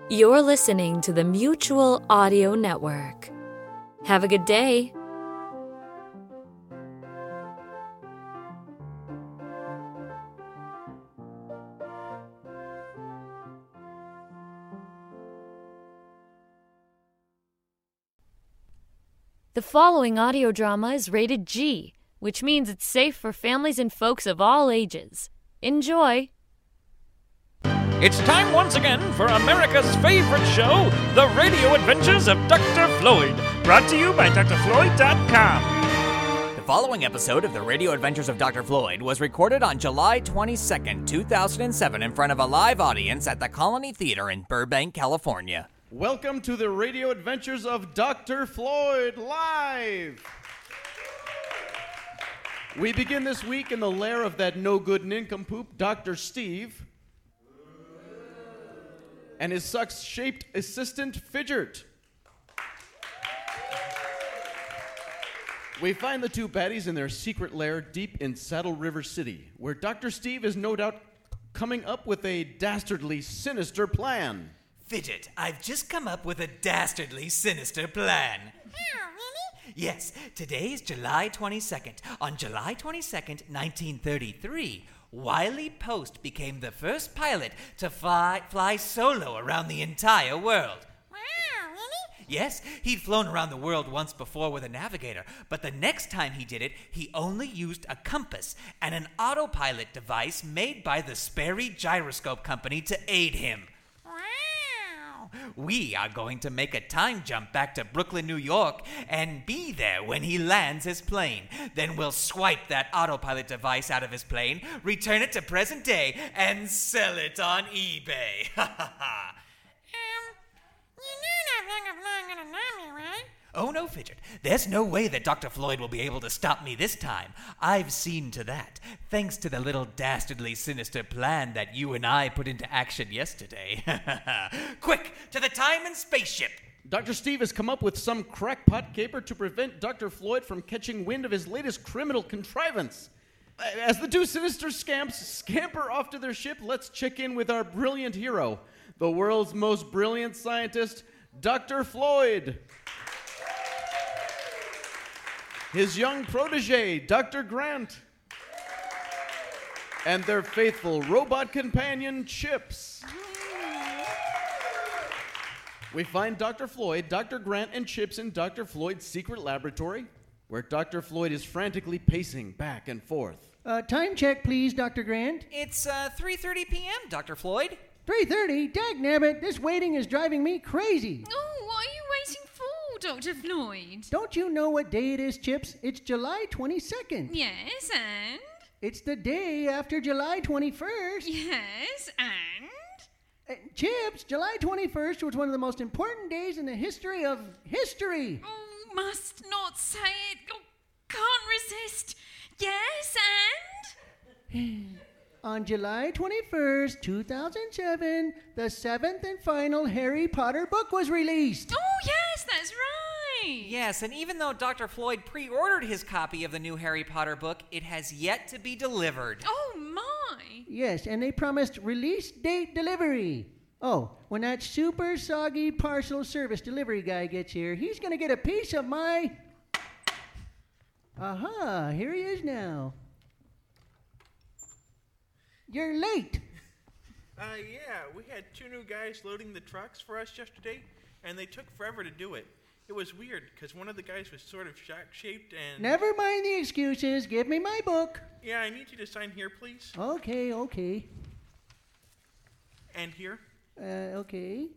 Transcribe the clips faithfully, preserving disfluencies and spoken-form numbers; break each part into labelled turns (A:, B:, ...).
A: You're listening to the Mutual Audio Network. Have a good day. The following audio drama is rated G, which means it's safe for families and folks of all ages. Enjoy!
B: It's time once again for America's favorite show, The Radio Adventures of Doctor Floyd, brought to you by D R Floyd dot com.
C: The following episode of The Radio Adventures of Doctor Floyd was recorded on July twenty-second, two thousand seven in front of a live audience at the Colony Theater in Burbank, California.
D: Welcome to The Radio Adventures of Doctor Floyd Live! We begin this week in the lair of that no-good nincompoop, Doctor Steve, and his suck-shaped assistant, Fidget. We find the two baddies in their secret lair deep in Saddle River City, where Doctor Steve is no doubt coming up with a dastardly sinister plan.
E: Fidget, I've just come up with a dastardly sinister plan.
F: Oh, really?
E: Yes, today is July twenty-second. On July twenty-second, nineteen thirty-three, Wiley Post became the first pilot to fly, fly solo around the entire world.
F: Wow, really?
E: Yes, he'd flown around the world once before with a navigator, but the next time he did it, he only used a compass and an autopilot device made by the Sperry Gyroscope Company to aid him.
F: Wow.
E: We are going to make a time jump back to Brooklyn, New York, and be there when he lands his plane. Then we'll swipe that autopilot device out of his plane, return it to present day, and sell it on eBay. Ha ha ha.
F: Um, you know not long of long on an army, right?
E: Oh no, Fidget. There's no way that Doctor Floyd will be able to stop me this time. I've seen to that, thanks to the little dastardly sinister plan that you and I put into action yesterday. Quick, to the time and spaceship!
D: Doctor Steve has come up with some crackpot caper to prevent Doctor Floyd from catching wind of his latest criminal contrivance. As the two sinister scamps scamper off to their ship, let's check in with our brilliant hero, the world's most brilliant scientist, Doctor Floyd. His young protege, Doctor Grant, and their faithful robot companion, Chips. We find Doctor Floyd, Doctor Grant, and Chips in Doctor Floyd's secret laboratory, where Doctor Floyd is frantically pacing back and forth.
G: Uh, time check, please, Doctor Grant.
E: It's uh, three thirty p.m., Doctor Floyd.
G: three thirty? Dagnabbit, this waiting is driving me crazy.
H: Oh, what are you waiting for, Doctor Floyd?
G: Don't you know what day it is, Chips? It's July twenty-second.
H: Yes, and?
G: It's the day after July twenty-first.
H: Yes, and?
G: Uh, Chips, July twenty-first was one of the most important days in the history of history.
H: Oh, must not say it. Oh, can't resist. Yes, and?
G: On July twenty-first, two thousand seven, the seventh and final Harry Potter book was released.
H: Oh, yes, that's right.
E: Yes, and even though Doctor Floyd pre-ordered his copy of the new Harry Potter book, it has yet to be delivered.
H: Oh, my.
G: Yes, and they promised release date delivery. Oh, when that super soggy parcel service delivery guy gets here, he's going to get a piece of my... Aha, here he is now. You're late.
I: Uh, yeah, we had two new guys loading the trucks for us yesterday, and they took forever to do it. It was weird, because one of the guys was sort of shack-shaped and...
G: Never mind the excuses. Give me my book.
I: Yeah, I need you to sign here, please.
G: Okay, okay.
I: And here.
G: Uh, okay.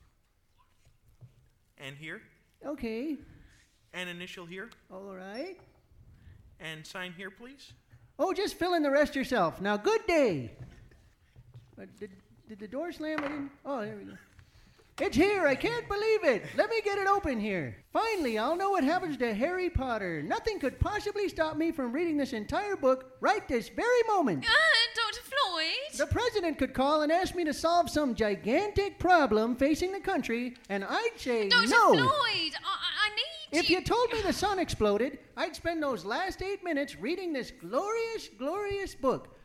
I: And here.
G: Okay.
I: And initial here.
G: All right.
I: And sign here, please.
G: Oh, just fill in the rest yourself. Now, good day. Uh, did, did the door slam? I didn't... Oh, there we go. It's here. I can't believe it. Let me get it open here. Finally, I'll know what happens to Harry Potter. Nothing could possibly stop me from reading this entire book right this very moment.
H: Uh, Doctor Floyd?
G: The president could call and ask me to solve some gigantic problem facing the country, and I'd say
H: Doctor
G: no.
H: Floyd, I, I need
G: If you told me the sun exploded, I'd spend those last eight minutes reading this glorious, glorious book.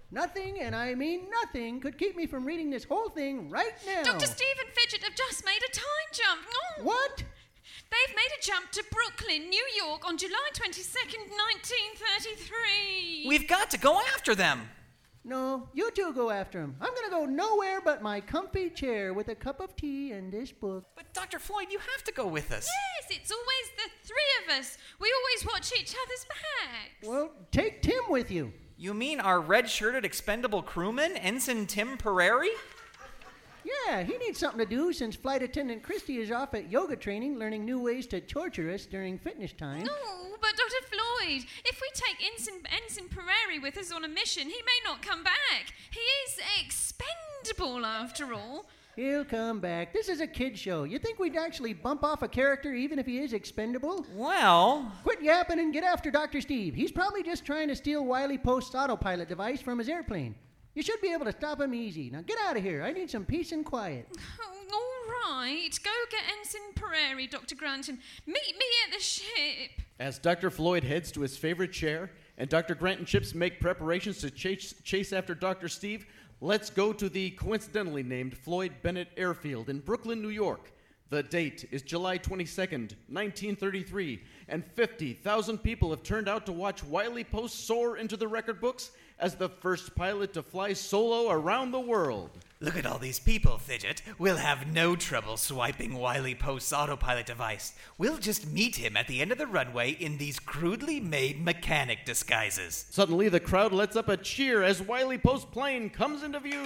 G: Nothing, and I mean nothing, could keep me from reading this whole thing right now.
H: Doctor Steve and Fidget have just made a time jump. Oh.
G: What?
H: They've made a jump to Brooklyn, New York on July twenty-second, nineteen thirty-three.
E: We've got to go after them.
G: No, you two go after him. I'm going to go nowhere but my comfy chair with a cup of tea and this book.
E: But Doctor Floyd, you have to go with us.
H: Yes, it's always the three of us. We always watch each other's backs.
G: Well, take Tim with you.
E: You mean our red-shirted expendable crewman, Ensign Tim Pereri?
G: Yeah, he needs something to do since flight attendant Christy is off at yoga training learning new ways to torture us during fitness time.
H: No, but Doctor Floyd, if we take Ensign, Ensign Pereri with us on a mission, he may not come back. He is expendable, after all.
G: He'll come back. This is a kid show. You think we'd actually bump off a character even if he is expendable?
E: Well...
G: Quit yapping and get after Doctor Steve. He's probably just trying to steal Wiley Post's autopilot device from his airplane. You should be able to stop him easy. Now get out of here. I need some peace and quiet.
H: Oh, all right. Go get Ensign Pereri, Doctor Grant, and meet me at the ship.
D: As Doctor Floyd heads to his favorite chair and Doctor Grant and Chips make preparations to chase, chase after Doctor Steve, let's go to the coincidentally named Floyd Bennett Airfield in Brooklyn, New York. The date is July twenty-second, nineteen thirty-three, and fifty thousand people have turned out to watch Wiley Post soar into the record books as the first pilot to fly solo around the world.
E: Look at all these people, Fidget. We'll have no trouble swiping Wiley Post's autopilot device. We'll just meet him at the end of the runway in these crudely made mechanic disguises.
D: Suddenly, the crowd lets up a cheer as Wiley Post's plane comes into view.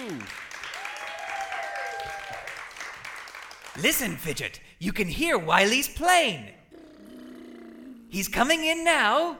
E: Listen, Fidget. You can hear Wiley's plane. He's coming in now.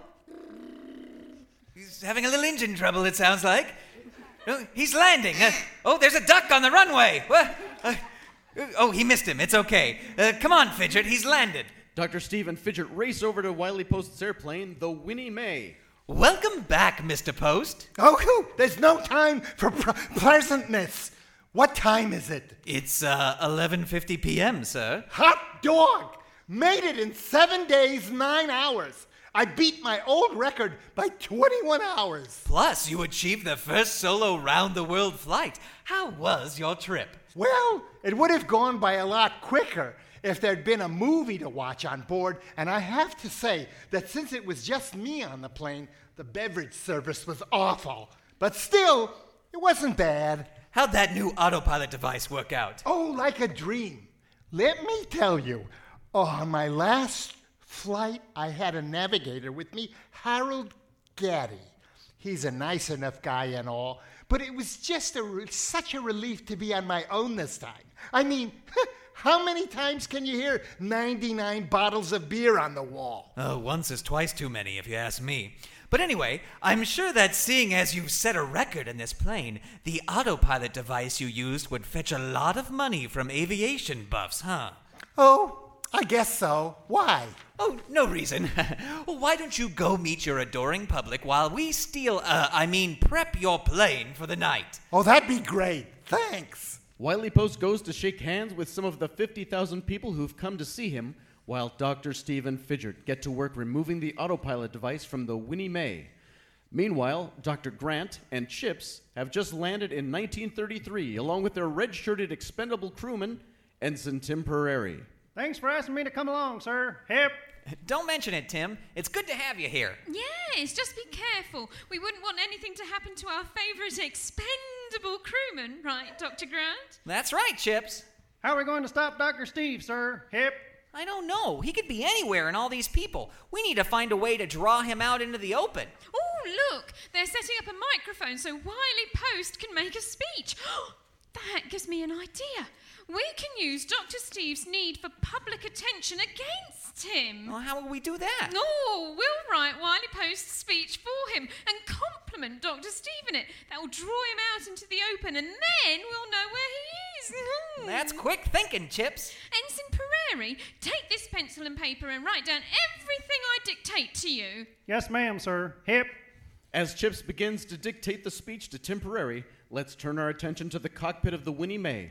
E: He's having a little engine trouble, it sounds like. No, he's landing. Uh, oh, there's a duck on the runway. What? Uh, oh, he missed him. It's okay. Uh, come on, Fidget. He's landed.
D: Doctor Steve and Fidget race over to Wiley Post's airplane, the Winnie Mae.
E: Welcome back, Mister Post.
J: Oh, whew, there's no time for pr- pleasantness. What time is it?
E: It's uh, eleven fifty p.m., sir.
J: Hot dog! Made it in seven days, nine hours. I beat my old record by twenty-one hours.
E: Plus, you achieved the first solo round-the-world flight. How was your trip?
J: Well, it would have gone by a lot quicker if there'd been a movie to watch on board, and I have to say that since it was just me on the plane, the beverage service was awful. But still, it wasn't bad.
E: How'd that new autopilot device work out?
J: Oh, like a dream. Let me tell you, on my last flight, I had a navigator with me, Harold Gaddy. He's a nice enough guy and all, but it was just a re- such a relief to be on my own this time. I mean, how many times can you hear ninety-nine bottles of beer on the wall?
E: Oh, once is twice too many, if you ask me. But anyway, I'm sure that seeing as you've set a record in this plane, the autopilot device you used would fetch a lot of money from aviation buffs, huh?
J: Oh, I guess so. Why?
E: Oh, no reason. Well, why don't you go meet your adoring public while we steal, uh, I mean, prep your plane for the night?
J: Oh, that'd be great. Thanks.
D: Wiley Post goes to shake hands with some of the fifty thousand people who've come to see him, while Doctor Steve and Fidget get to work removing the autopilot device from the Winnie Mae. Meanwhile, Doctor Grant and Chips have just landed in nineteen thirty-three, along with their red-shirted expendable crewman, Ensign Tim Pereri.
G: Thanks for asking me to come along, sir. Hip.
E: Don't mention it, Tim. It's good to have you here.
H: Yes, just be careful. We wouldn't want anything to happen to our favourite expendable crewman, right, Doctor Grant?
E: That's right, Chips.
G: How are we going to stop Doctor Steve, sir? Hip.
E: I don't know. He could be anywhere in all these people. We need to find a way to draw him out into the open.
H: Oh, look. They're setting up a microphone so Wiley Post can make a speech. That gives me an idea. We can use Doctor Steve's need for public attention against him.
E: Well, how will we do that?
H: Oh, we'll write Wiley Post's speech for him and compliment Doctor Steve in it. That will draw him out into the open, and then we'll know where he is.
E: That's quick thinking, Chips.
H: Ensign Pereri, take this pencil and paper and write down everything I dictate to you.
G: Yes, ma'am, sir. Hip.
D: As Chips begins to dictate the speech to Tim Pereri, let's turn our attention to the cockpit of the Winnie Mae.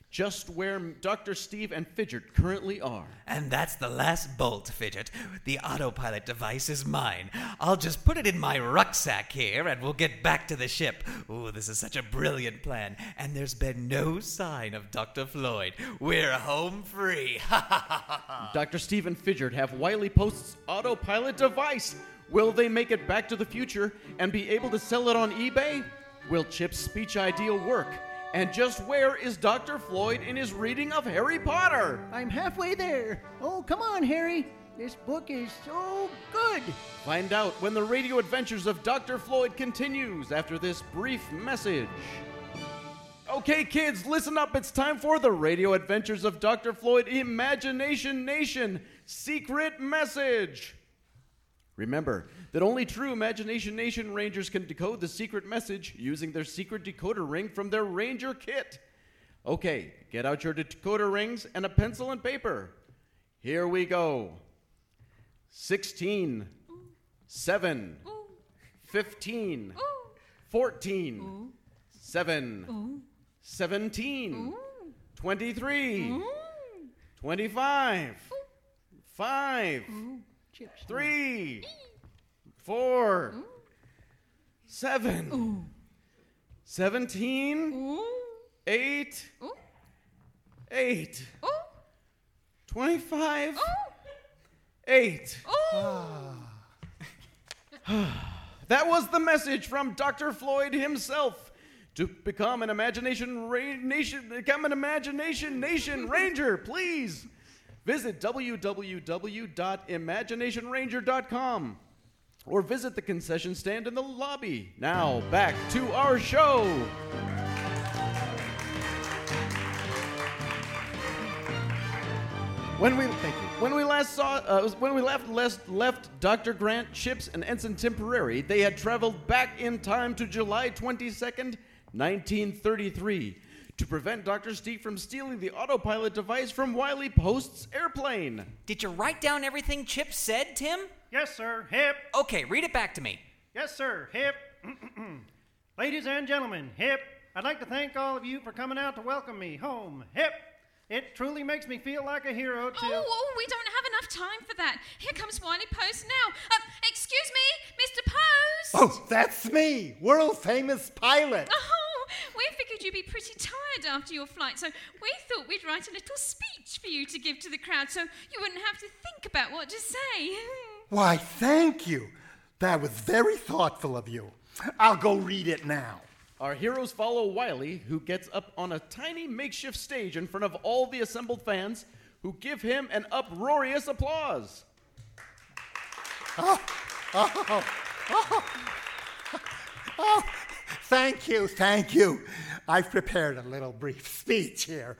D: just where Doctor Steve and Fidget currently are.
E: And that's the last bolt, Fidget. The autopilot device is mine. I'll just put it in my rucksack here, and we'll get back to the ship. Ooh, this is such a brilliant plan. And there's been no sign of Doctor Floyd. We're home free. Ha ha ha ha ha.
D: Doctor Steve and Fidget have Wiley Post's autopilot device. Will they make it back to the future and be able to sell it on eBay? Will Chip's speech ideal work? And just where is Doctor Floyd in his reading of Harry Potter?
G: I'm halfway there. Oh, come on, Harry. This book is so good.
D: Find out when the radio adventures of Doctor Floyd continues after this brief message. Okay, kids, listen up. It's time for the radio adventures of Doctor Floyd Imagination Nation Secret Message. Remember that only true Imagination Nation Rangers can decode the secret message using their secret decoder ring from their Ranger kit. Okay, get out your decoder rings and a pencil and paper. Here we go. sixteen, seven, fifteen, fourteen, seven, seventeen, twenty-three, twenty-five, five, three, four, seven, seventeen, eight, eight, twenty-five, eight. That was the message from Doctor Floyd himself. To become an Imagination Ra- Nation, become an Imagination Nation Ranger, please visit w w w dot imagination ranger dot com or visit the concession stand in the lobby. Now, back to our show. When we thank you. When we last saw, uh, when we left, left left Doctor Grant, Chips, and Ensign Temporary, they had traveled back in time to July twenty-second, nineteen thirty-three, to prevent Doctor Steve from stealing the autopilot device from Wiley Post's airplane.
C: Did you write down everything Chip said, Tim?
K: Yes, sir. Hip.
C: Okay, read it back to me.
K: Yes, sir. Hip. Ladies and gentlemen, hip. I'd like to thank all of you for coming out to welcome me home. Hip. It truly makes me feel like a hero, too.
H: Oh, oh, we don't have enough time for that. Here comes Wiley Post now. Uh, excuse me, Mister Post.
J: Oh, that's me, world-famous pilot.
H: Oh, we figured you'd be pretty tired after your flight, so we thought we'd write a little speech for you to give to the crowd so you wouldn't have to think about what to say.
J: Why, thank you. That was very thoughtful of you. I'll go read it now.
D: Our heroes follow Wiley, who gets up on a tiny makeshift stage in front of all the assembled fans, who give him an uproarious applause.
J: Oh, oh, oh, oh, thank you, thank you. I've prepared a little brief speech here.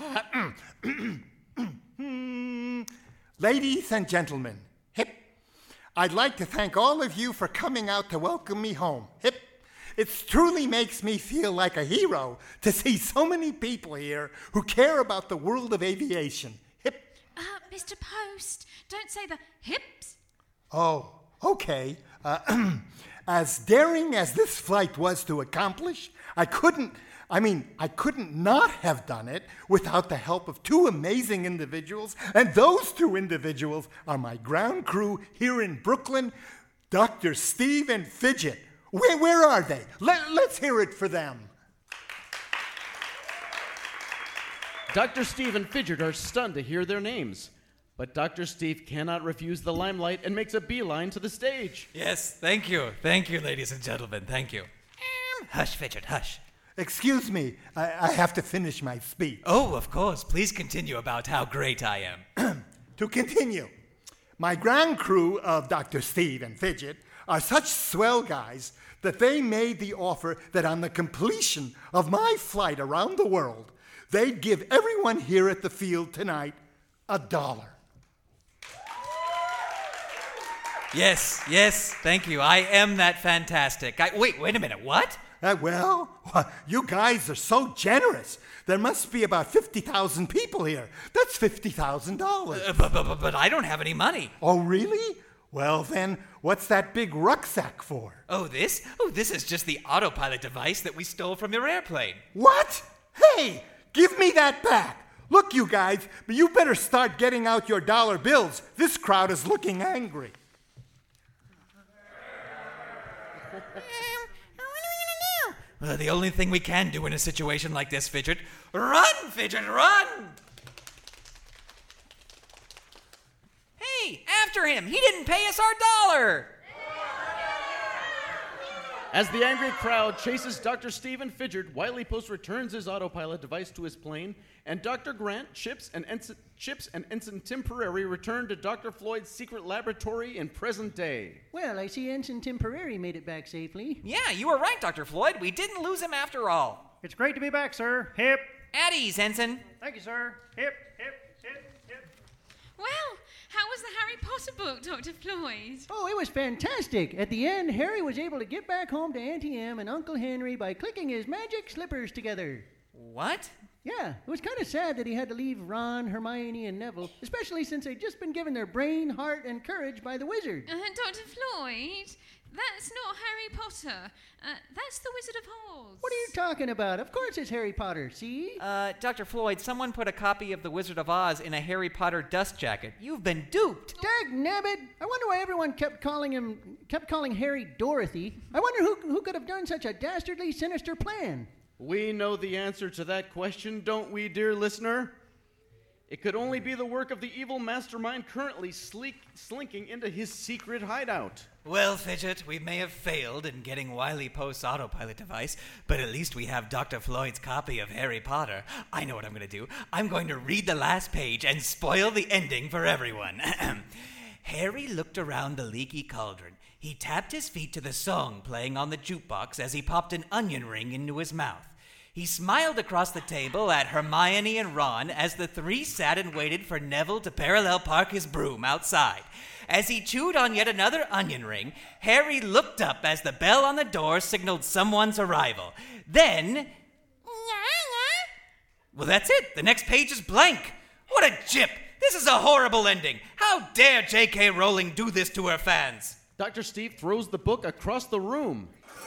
J: Ladies and gentlemen, hip, I'd like to thank all of you for coming out to welcome me home. Hip. It truly makes me feel like a hero to see so many people here who care about the world of aviation. Hip.
H: Uh, Mister Post, don't say the hips.
J: Oh, okay. Uh, as daring as this flight was to accomplish, I couldn't, I mean, I couldn't not have done it without the help of two amazing individuals, and those two individuals are my ground crew here in Brooklyn, Doctor Steve and Fidget. Where, where are they? Let, let's hear it for them.
D: Doctor Steve and Fidget are stunned to hear their names. But Doctor Steve cannot refuse the limelight and makes a beeline to the stage.
E: Yes, thank you. Thank you, ladies and gentlemen. Thank you.
C: Um, hush, Fidget, hush.
J: Excuse me, I, I have to finish my speech.
E: Oh, of course. Please continue about how great I am.
J: To continue, my ground crew of Doctor Steve and Fidget are such swell guys that they made the offer that on the completion of my flight around the world, they'd give everyone here at the field tonight a dollar.
E: Yes, yes, thank you. I am that fantastic. I, wait, wait a minute. What?
J: Uh, well, you guys are so generous. There must be about fifty thousand people here. That's fifty thousand dollars.
E: Uh, but, but, but I don't have any money.
J: Oh, really? Well, then, what's that big rucksack for?
E: Oh, this? Oh, this is just the autopilot device that we stole from your airplane.
J: What? Hey, Give me that back. Look, you guys, but you better start getting out your dollar bills. This crowd is looking angry.
F: Um, what are we gonna do?
E: Well, the only thing we can do in a situation like this, Fidget. Run, Fidget, run! Hey, after him! He didn't pay us our dollar!
D: As the angry crowd chases Doctor Steve and Fidget, Wiley Post returns his autopilot device to his plane, and Doctor Grant, Chips, and Ensign, Chips and Ensign Tim Prairie return to Doctor Floyd's secret laboratory in present day.
G: Well, I see Ensign Tim Prairie made it back safely.
E: Yeah, you were right, Doctor Floyd. We didn't lose him after all.
K: It's great to be back, sir. Hip.
E: At ease, Ensign.
K: Thank you, sir. Hip, hip, hip, hip.
H: Well, how was the Harry Potter book, Doctor Floyd?
G: Oh, it was fantastic. At the end, Harry was able to get back home to Auntie Em and Uncle Henry by clicking his magic slippers together.
E: What?
G: Yeah, it was kind of sad that he had to leave Ron, Hermione, and Neville, especially since they'd just been given their brain, heart, and courage by the wizard.
H: Uh, Doctor Floyd, that's not Harry Potter. Uh, that's the Wizard of Oz.
G: What are you talking about? Of course it's Harry Potter, see?
E: Uh, Doctor Floyd, someone put a copy of The Wizard of Oz in a Harry Potter dust jacket. You've been duped.
G: Dag nabbit! I wonder why everyone kept calling him, kept calling Harry Dorothy. I wonder who, who could have done such a dastardly, sinister plan.
D: We know the answer to that question, don't we, dear listener? It could only be the work of the evil mastermind currently sleek, slinking into his secret hideout.
E: Well, Fidget, we may have failed in getting Wiley Post's autopilot device, but at least we have Doctor Floyd's copy of Harry Potter. I know what I'm going to do. I'm going to read the last page and spoil the ending for everyone. Harry looked around the leaky cauldron. He tapped his feet to the song playing on the jukebox as he popped an onion ring into his mouth. He smiled across the table at Hermione and Ron as the three sat and waited for Neville to parallel park his broom outside. As he chewed on yet another onion ring, Harry looked up as the bell on the door signaled someone's arrival. Then...
F: Yeah, yeah.
E: Well, that's it. The next page is blank. What a jip. This is a horrible ending. How dare J K Rowling do this to her fans?
D: Doctor Steve throws the book across the room.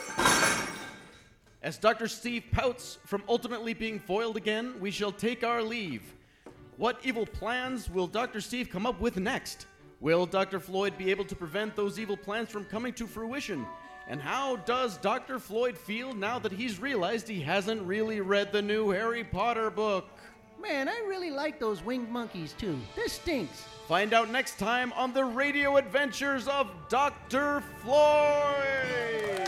D: As Doctor Steve pouts from ultimately being foiled again, we shall take our leave. What evil plans will Doctor Steve come up with next? Will Doctor Floyd be able to prevent those evil plans from coming to fruition? And how does Doctor Floyd feel now that he's realized he hasn't really read the new Harry Potter book?
G: Man, I really like those winged monkeys, too. This stinks.
D: Find out next time on the Radio Adventures of Doctor Floyd!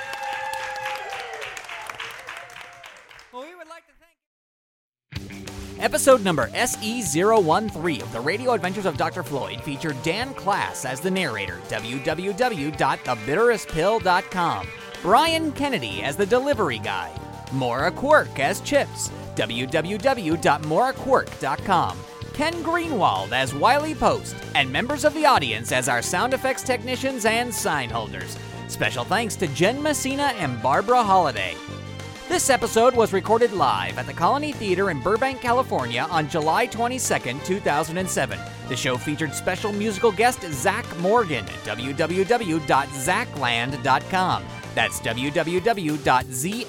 E: Well, we would like to thank... Episode number S E zero one three of The Radio Adventures of Doctor Floyd featured Dan Klass as the narrator, w w w dot the bitterest pill dot com, Brian Kennedy as the delivery guy, Maura Quirk as Chips, w w w dot maura quirk dot com, Ken Greenwald as Wiley Post, and members of the audience as our sound effects technicians and sign holders. Special thanks to Jen Messina and Barbara Holliday. This episode was recorded live at the Colony Theater in Burbank, California on July twenty-second, two thousand seven. The show featured special musical guest Zach Morgan at w w w dot zach land dot com. That's w w w dot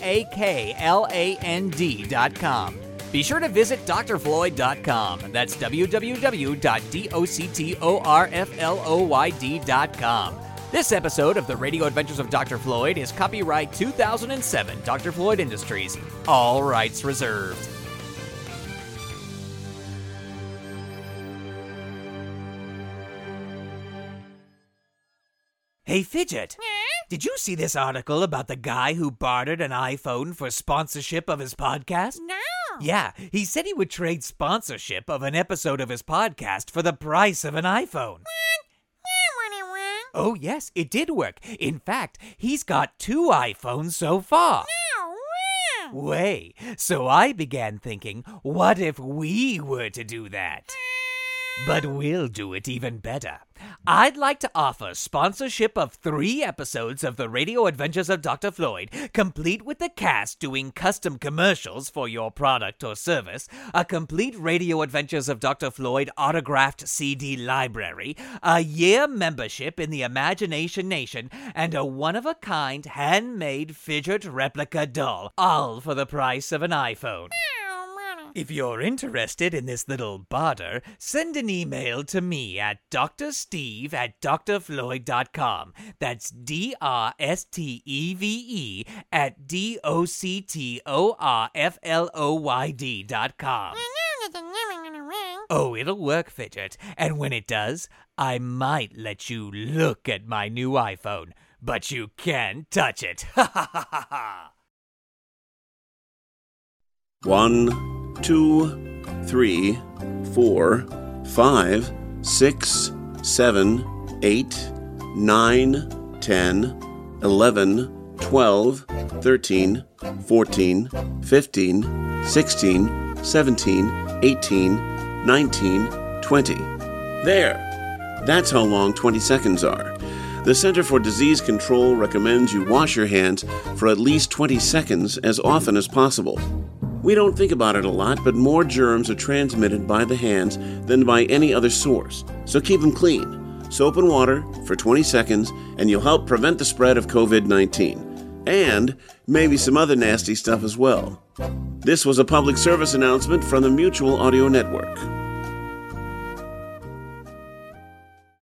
E: zakland dot com. Be sure to visit d r floyd dot com. That's w w w dot doctorfloyd dot com. This episode of The Radio Adventures of Doctor Floyd is copyright two thousand seven, Doctor Floyd Industries. All rights reserved. Hey, Fidget.
F: Yeah?
E: Did you see this article about the guy who bartered an iPhone for sponsorship of his podcast?
F: No.
E: Yeah, he said he would trade sponsorship of an episode of his podcast for the price of an iPhone.
F: What? That wouldn't work.
E: Oh, yes, it did work. In fact, he's got two iPhones so far.
F: No way.
E: Way. So I began thinking, what if we were to do that? But we'll do it even better. I'd like to offer sponsorship of three episodes of The Radio Adventures of Doctor Floyd, complete with the cast doing custom commercials for your product or service, a complete Radio Adventures of Doctor Floyd autographed C D library, a year membership in the Imagination Nation, and a one-of-a-kind handmade Fidget replica doll, all for the price of an iPhone.
F: Oh,
E: If you're interested in this little barter, send an email to me at drsteve at drfloyd dot com. That's D R S T E V E at D O C T O R F L O Y D dot com. Oh, it'll work, Fidget. And when it does, I might let you look at my new iPhone. But you can't touch it. Ha ha ha ha ha.
L: One, two, three, four, five, six, seven, eight, nine, ten, eleven, twelve, thirteen, fourteen, fifteen, sixteen, seventeen, eighteen, nineteen, twenty. There! That's how long twenty seconds are. The Center for Disease Control recommends you wash your hands for at least twenty seconds as often as possible. We don't think about it a lot, but more germs are transmitted by the hands than by any other source, so keep them clean. Soap and water for twenty seconds, and you'll help prevent the spread of covid nineteen. And maybe some other nasty stuff as well. This was a public service announcement from the Mutual Audio Network.